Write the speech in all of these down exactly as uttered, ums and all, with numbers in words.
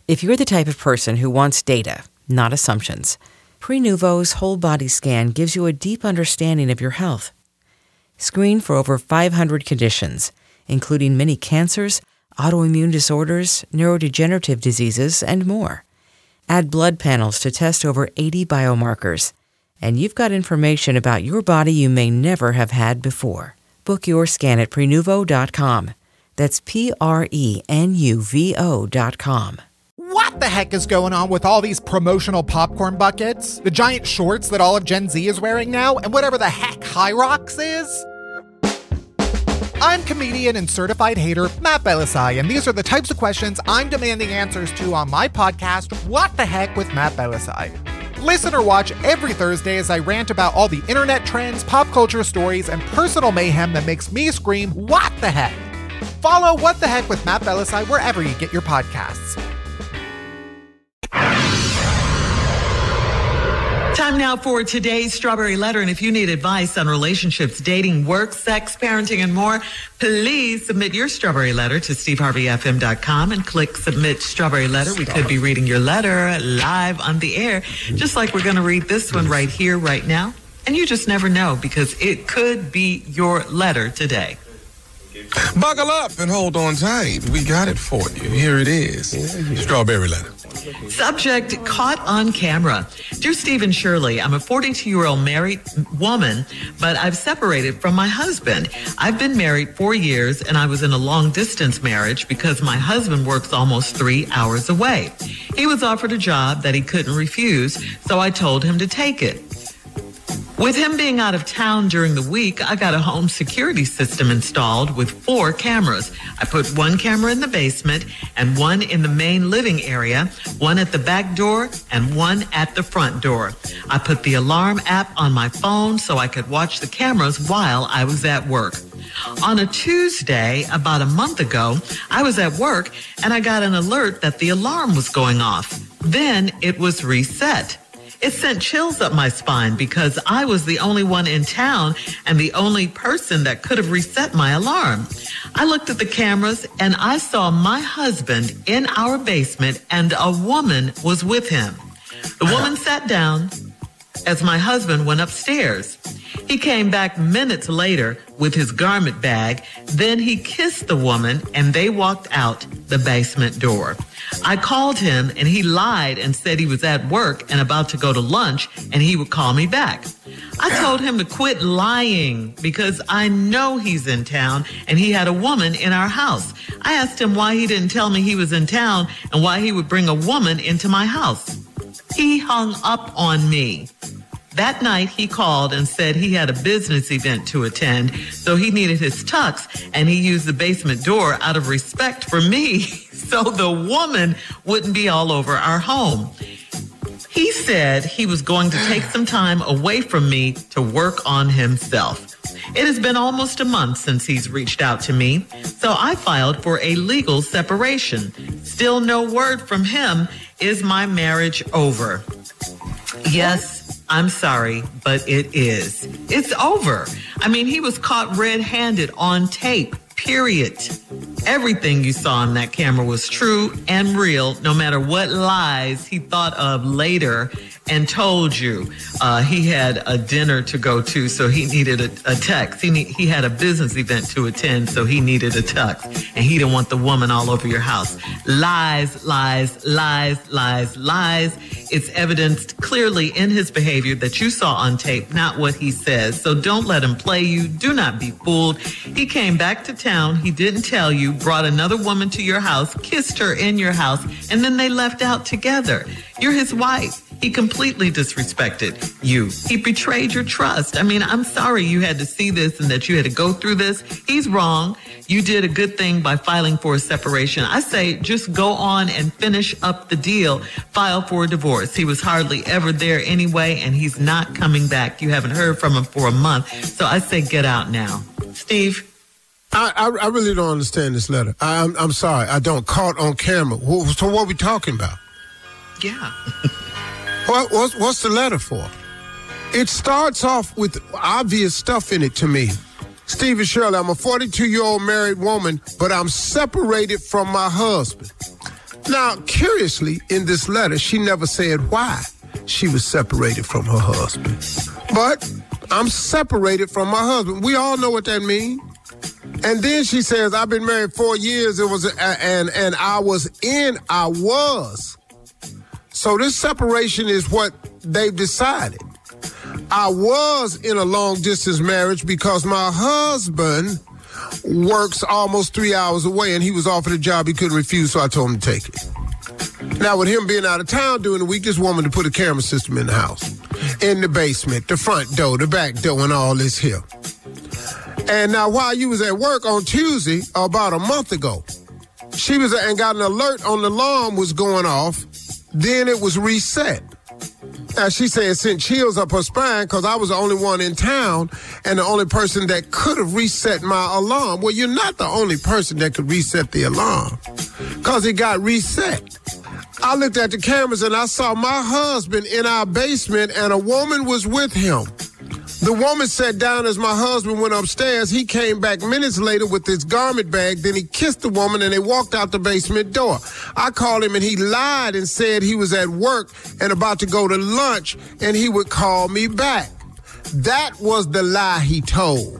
If you're the type of person who wants data, not assumptions, Prenuvo's whole body scan gives you a deep understanding of your health. Screen for over five hundred conditions, including many cancers, autoimmune disorders, neurodegenerative diseases, and more. Add blood panels to test over eighty biomarkers, and you've got information about your body you may never have had before. Book your scan at Prenuvo dot com. That's P R E N U V O dot com. What the heck is going on with all these promotional popcorn buckets, the giant shorts that all of Gen Z is wearing now, and whatever the heck High Rocks is? I'm comedian and certified hater Matt Belisai, and these are the types of questions I'm demanding answers to on my podcast, What the Heck with Matt Belisai. Listen or watch every Thursday as I rant about all the internet trends, pop culture stories, and personal mayhem that makes me scream, what the heck? Follow What the Heck with Matt Belisai wherever you get your podcasts. Time now for today's Strawberry Letter. And if you need advice on relationships, dating, work, sex, parenting, and more, please submit your Strawberry Letter to steve harvey f m dot com and click Submit Strawberry Letter. We could be reading your letter live on the air, just like we're going to read this one right here, right now. And you just never know, because it could be your letter today. Buckle up and hold on tight. We got it for you. Here it is. Strawberry Letter. Subject, caught on camera. Dear Steve and Shirley, I'm a forty-two-year-old married woman, but I've separated from my husband. I've been married four years, and I was in a long-distance marriage because my husband works almost three hours away. He was offered a job that he couldn't refuse, so I told him to take it. With him being out of town during the week, I got a home security system installed with four cameras. I put one camera in the basement and one in the main living area, one at the back door and one at the front door. I put the alarm app on my phone so I could watch the cameras while I was at work. On a Tuesday, about a month ago, I was at work and I got an alert that the alarm was going off. Then it was reset. It sent chills up my spine because I was the only one in town and the only person that could have reset my alarm. I looked at the cameras and I saw my husband in our basement and a woman was with him. The woman sat down as my husband went upstairs. He came back minutes later with his garment bag. Then he kissed the woman and they walked out the basement door. I called him and he lied and said he was at work and about to go to lunch and he would call me back. I told him to quit lying because I know he's in town and he had a woman in our house. I asked him why he didn't tell me he was in town and why he would bring a woman into my house. He hung up on me. That night, he called and said he had a business event to attend, so he needed his tux, and he used the basement door out of respect for me, so the woman wouldn't be all over our home. He said he was going to take some time away from me to work on himself. It has been almost a month since he's reached out to me, so I filed for a legal separation. Still no word from him. Is my marriage over? Yes, I'm sorry, but it is. It's over. I mean, he was caught red-handed on tape, period. Everything you saw on that camera was true and real, no matter what lies he thought of later and told you. Uh, he had a dinner to go to, so he needed a, a tux. He, need, he had a business event to attend, so he needed a tux. And he didn't want the woman all over your house. Lies, lies, lies, lies, lies. It's evidenced clearly in his behavior that you saw on tape, not what he says. So don't let him play you. Do not be fooled. He came back to town. He didn't tell you, brought another woman to your house, kissed her in your house, and then they left out together. You're his wife. He completely disrespected you. He betrayed your trust. I mean, I'm sorry you had to see this and that you had to go through this. He's wrong. You did a good thing by filing for a separation. I say just go on and finish up the deal. File for a divorce. He was hardly ever there anyway, and he's not coming back. You haven't heard from him for a month. So I say get out now. Steve? I, I, I really don't understand this letter. I, I'm, I'm sorry. I don't. Caught on camera. So what are we talking about? Yeah. What, what's, what's the letter for? It starts off with obvious stuff in it to me. Steve and Shirley, I'm a forty-two-year-old married woman, but I'm separated from my husband. Now, curiously, in this letter, she never said why she was separated from her husband. But I'm separated from my husband. We all know what that means. And then she says, I've been married four years. It was, and, and I was in, I was. So this separation is what they've decided. I was in a long distance marriage because my husband works almost three hours away and he was offered a job he couldn't refuse, so I told him to take it. Now, with him being out of town during the week, this woman to put a camera system in the house, in the basement, the front door, the back door, and all this here. And now, while you was at work on Tuesday, about a month ago, she was and got an alert on the alarm was going off. Then it was reset. Now, she said it sent chills up her spine because I was the only one in town and the only person that could have reset my alarm. Well, you're not the only person that could reset the alarm because it got reset. I looked at the cameras and I saw my husband in our basement and a woman was with him. The woman sat down as my husband went upstairs. He came back minutes later with his garment bag. Then he kissed the woman and they walked out the basement door. I called him and he lied and said he was at work and about to go to lunch and he would call me back. That was the lie he told.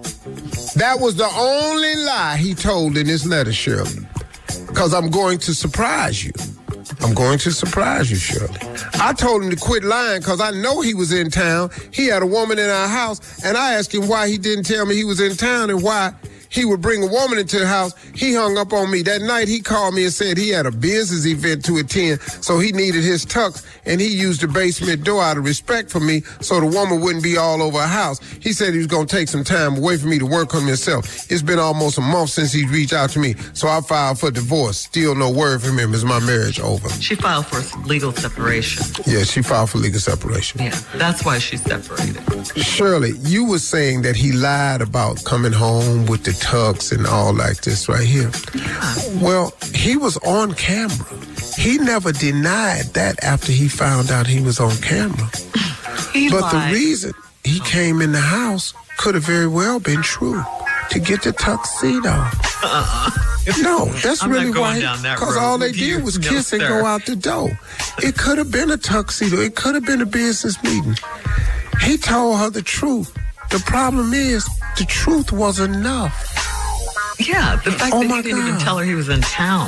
That was the only lie he told in this letter, Shirley. Because I'm going to surprise you. I'm going to surprise you, Shirley. I told him to quit lying because I know he was in town. He had a woman in our house, and I asked him why he didn't tell me he was in town and why he would bring a woman into the house. He hung up on me. That night, he called me and said he had a business event to attend, so he needed his tux, and he used the basement door out of respect for me so the woman wouldn't be all over our house. He said he was going to take some time away from me to work on himself. It's been almost a month since he reached out to me, so I filed for divorce. Still no word from him. Is my marriage over? She filed for legal separation. Yeah, she filed for legal separation. Yeah, that's why she's separated. Shirley, you were saying that he lied about coming home with the tux and all like this right here. Yeah. Well, he was on camera. He never denied that after he found out he was on camera. He but lied. The reason he oh. came in the house could have very well been true. To get the tuxedo. Uh-uh. No, that's I'm really not going why. Down that because road all they with did you. was No, kiss sir. and go out the door. It could have been a tuxedo. It could have been a business meeting. He told her the truth. The problem is, the truth was enough. Yeah, the fact oh that my he didn't God. even tell her he was in town.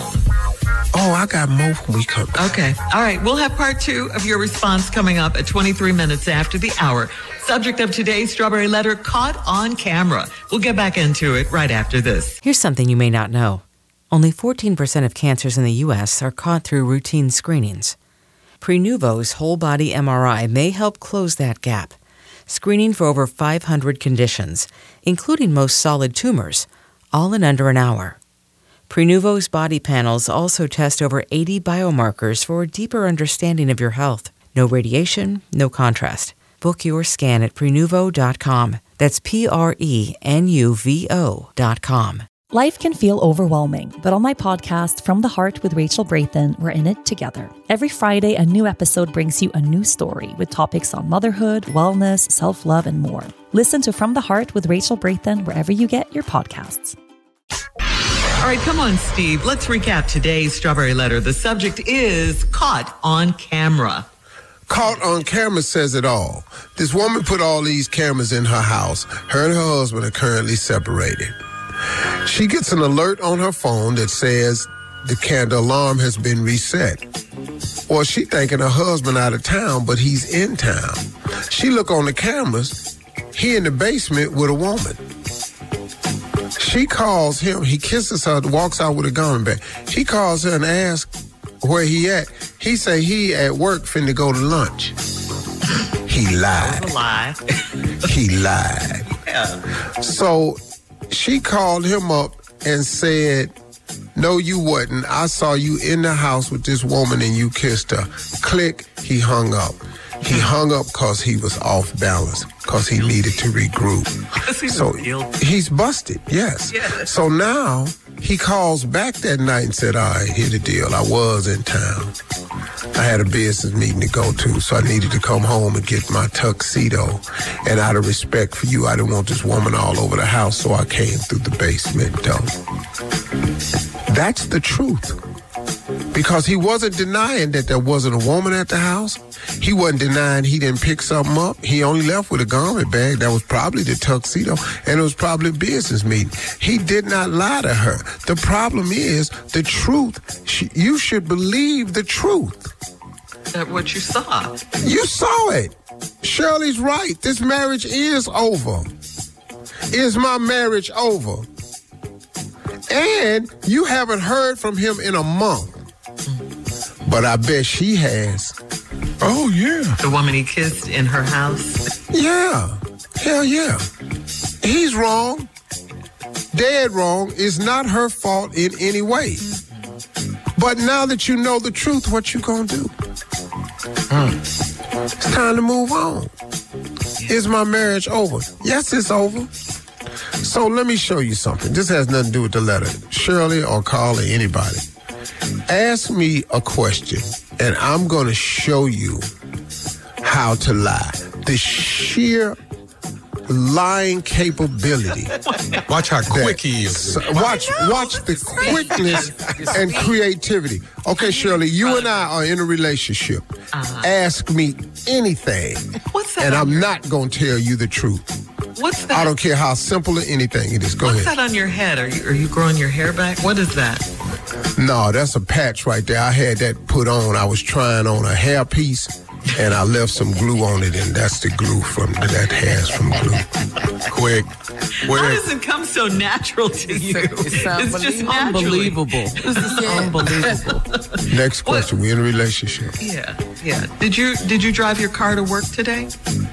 Oh, I got more when we come back. Okay. All right. We'll have part two of your response coming up at twenty-three minutes after the hour. Subject of today's Strawberry Letter, caught on camera. We'll get back into it right after this. Here's something you may not know. Only fourteen percent of cancers in the U S are caught through routine screenings. Prenuvo's whole body M R I may help close that gap, screening for over five hundred conditions, including most solid tumors, all in under an hour. Prenuvo's body panels also test over eighty biomarkers for a deeper understanding of your health. No radiation, no contrast. Book your scan at Prenuvo dot com. That's P R E N U V O dot com. Life can feel overwhelming, but on my podcast, From the Heart with Rachel Brathen, we're in it together. Every Friday, a new episode brings you a new story with topics on motherhood, wellness, self-love, and more. Listen to From the Heart with Rachel Brathen wherever you get your podcasts. All right, come on, Steve. Let's recap today's Strawberry Letter. The subject is caught on camera. Caught on camera says it all. This woman put all these cameras in her house. Her and her husband are currently separated. She gets an alert on her phone that says the candle alarm has been reset. Or she thinking her husband out of town, but he's in town. She look on the cameras. He in the basement with a woman. She calls him. He kisses her, walks out with a garment bag. He calls her and asks where he at. He say he at work finna go to lunch. He lied. That was a lie. He lied. Yeah. So she called him up and said, no, you wasn't. I saw you in the house with this woman and you kissed her. Click, he hung up. He hung up because he was off balance, because he needed to regroup. So he's busted, yes. yes. So now he calls back that night and said, all right, here's the deal. I was in town. I had a business meeting to go to, so I needed to come home and get my tuxedo. And out of respect for you, I didn't want this woman all over the house, so I came through the basement door. That's the truth. Because he wasn't denying that there wasn't a woman at the house. He wasn't denying he didn't pick something up. He only left with a garment bag that was probably the tuxedo, and it was probably a business meeting. He did not lie to her. The problem is the truth. She, you should believe the truth. That what you saw. You saw it. Shirley's right. This marriage is over. Is my marriage over? And you haven't heard from him in a month. But I bet she has. Oh, yeah. The woman he kissed in her house? Yeah. Hell yeah. He's wrong. Dead wrong. It's not her fault in any way. But now that you know the truth, what you gonna do? Mm. It's time to move on. Is my marriage over? Yes, it's over. So let me show you something. This has nothing to do with the letter. Shirley or Carl or anybody. Ask me a question, and I'm going to show you how to lie. The sheer lying capability. Watch how quick he is. Watch, watch the quickness and creativity. Okay, Shirley, you and I are in a relationship. Uh-huh. Ask me anything, What's that and I'm your... not going to tell you the truth. What's that? I don't care how simple or anything it is. Go What's ahead. What's that on your head? Are you, are you growing your hair back? What is that? No, that's a patch right there. I had that put on. I was trying on a hair piece, and I left some glue on it, and that's the glue from that hair's from glue. Quick. Where? How does it come so natural to you? It's, it's just unbelievable. This is unbelievable. Next question. We're in a relationship. Yeah, yeah. Did you did you drive your car to work today?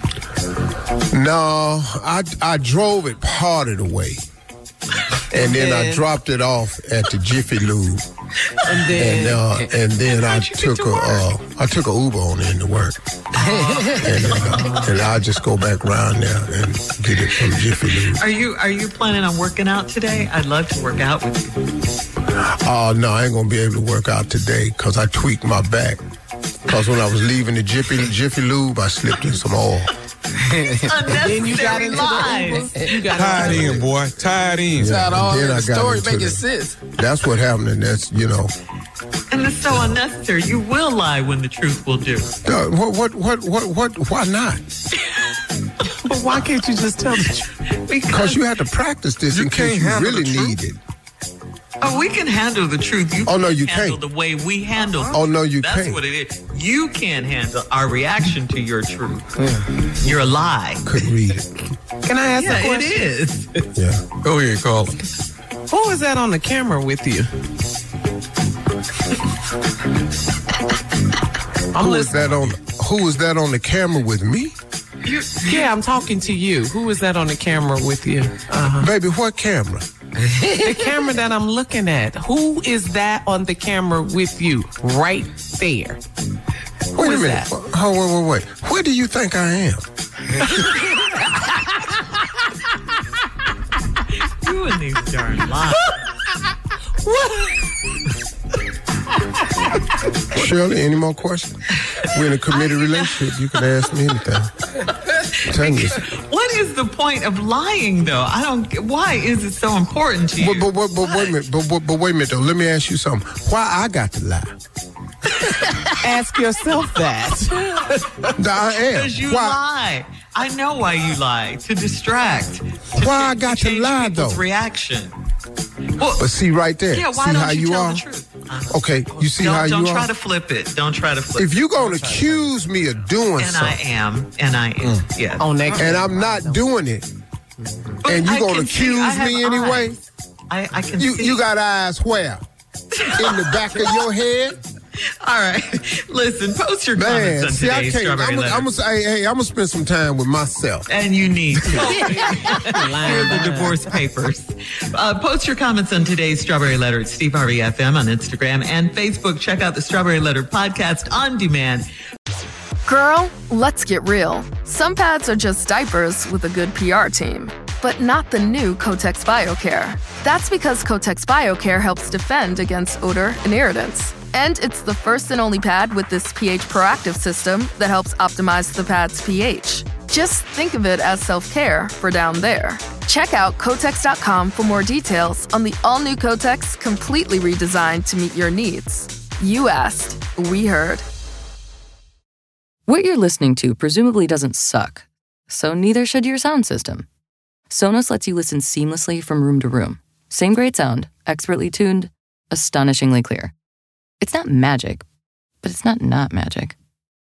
No, I I drove it part of the way. And then I dropped it off at the Jiffy Lube, and then and, uh, and then I took a uh, I took a Uber on in to work, and, uh, and I'll just go back around there and get it from Jiffy Lube. Are you are you planning on working out today? I'd love to work out with you. Oh uh, no, I ain't gonna be able to work out today because I tweaked my back. Because when I was leaving the Jiffy Jiffy Lube, I slipped in some oil. Then you got into lies. You got Tied in, boy. Tied in. Yeah, Tied all then the I got story into making the, sense. That's what happened, and that's, you know. And it's so unnecessary. You will lie when the truth will do. Uh, what, what, what, what, what, why not? But why can't you just tell the truth? Because you have to practice this You in case you can't handle really the truth. need it. Oh, we can handle the truth. You Oh, no, you handle can't. the way we handle. Oh, no, you That's can't. That's what it is. You can't handle our reaction to your truth. Yeah. You're a lie. Couldn't read it. Can I ask Yeah, a question? it is. Yeah. Go ahead, Carl. Who is that on the camera with you? I'm Who is listening. that on? Who is that on the camera with me? You're, Yeah, I'm talking to you. Who is that on the camera with you? Uh-huh. Baby, what camera? The camera that I'm looking at. Who is that on the camera with you? Right there. Who Wait a is minute. that? Oh, wait, wait, wait. Where do you think I am? you and these darn lies. Shirley, any more questions? We're in a committed relationship. You can ask me anything. Tell me. What is the point of lying, though? I don't. get- Why is it so important to you? But, but, but, but wait a minute. But, but, but wait a minute, though. Let me ask you something. Why I got to lie? Ask yourself that. I am. Because you Why? lie. I know why you lie. To distract. To Why I ch- got to change lie, people's though? Reaction. Well, But see right there. yeah. Why see don't how you, you tell are? the truth? Uh, Okay, you see don't how don't you try are? to flip it. Don't try to flip If it. you're going to accuse me of doing And I something, am. And I am. Yeah. On that and I'm not doing it, But and you I gonna can see- accuse I have me anyway? eyes. I, I can you see. you got eyes where? In the back of your head? All right. Listen, post your comments Man, on see, I today's can't. Strawberry I'm Letter. gonna say, hey, I'm gonna spend some time with myself. And you need to. Lying Hear the divorce papers. Uh, post your comments on today's Strawberry Letter at Steve Harvey F M on Instagram and Facebook. Check out the Strawberry Letter podcast on demand. Girl, let's get real. Some pads are just diapers with a good P R team, but not the new Kotex BioCare. That's because Kotex BioCare helps defend against odor and irritants. And it's the first and only pad with this pH proactive system that helps optimize the pad's pH. Just think of it as self-care for down there. Check out Kotex dot com for more details on the all-new Kotex, completely redesigned to meet your needs. You asked, we heard. What you're listening to presumably doesn't suck, so neither should your sound system. Sonos lets you listen seamlessly from room to room. Same great sound, expertly tuned, astonishingly clear. It's not magic, but it's not not magic.